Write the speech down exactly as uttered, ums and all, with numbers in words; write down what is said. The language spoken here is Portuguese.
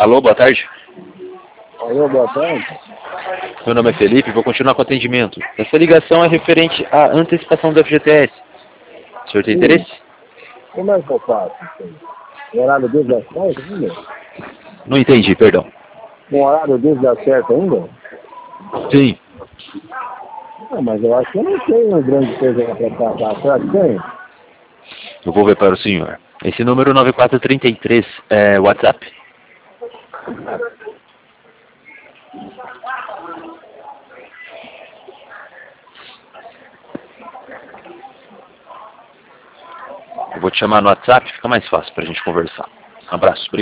Alô, boa tarde. Alô, boa tarde. Meu nome é Felipe, vou continuar com o atendimento. Essa ligação é referente à antecipação do F G T S. O senhor tem Sim. interesse? Como é que eu faço? O horário deles dá certo ainda? Não entendi, perdão. O horário deles dá certo ainda? Sim. Ah, mas eu acho que eu não tenho grande coisa lá pra passar. Será que tem? Eu vou ver para o senhor. Esse número nove quatro três três é WhatsApp? Eu vou te chamar no WhatsApp, fica mais fácil para a gente conversar. Um abraço.